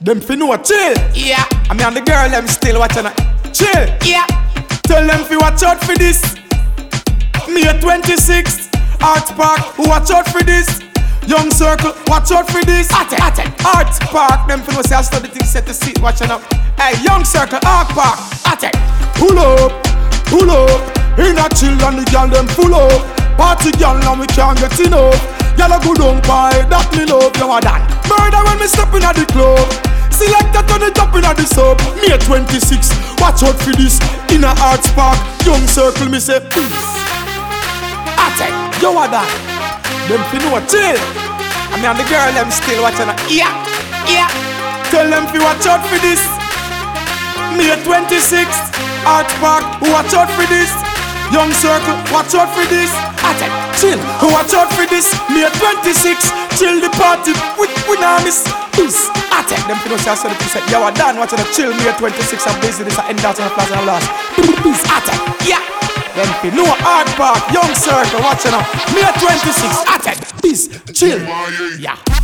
Them fi know chill. Yeah. I mean and the girl them still watching it. Chill. Yeah. Tell them fi watch out for this. May 26th, Arts Park, watch out for this. Young Circle, watch out for this. Arts Park, them fi know say I study things set the seat watching up. Hey, Young Circle, Arts Park, pull up, in a chill and the girl them full up. Party girl now we can't get enough. Girl a good on pie, that me love you a done. Murder when me step in at the club. Select that on the top in at the sub. May 26, watch out for this. In a Arts Park, Young Circle me say peace. You a done. Them fi know chill. I mean and the girl them still watching it. Yeah. Yeah. Tell them fi watch out for this. May 26th, Arts Park, watch out for this. Young Circle, watch out for this. Chill, watch out for this. May 26th, chill the party. We now miss peace. Them fi know say I saw the piece. Yo, I done watching the chill. May 26th, I'm busy this. I end out on the plaza and last. Peace. Yeah. Them fi know Arts Park, Young Circle, watching up. May 26th, peace, chill. Yeah.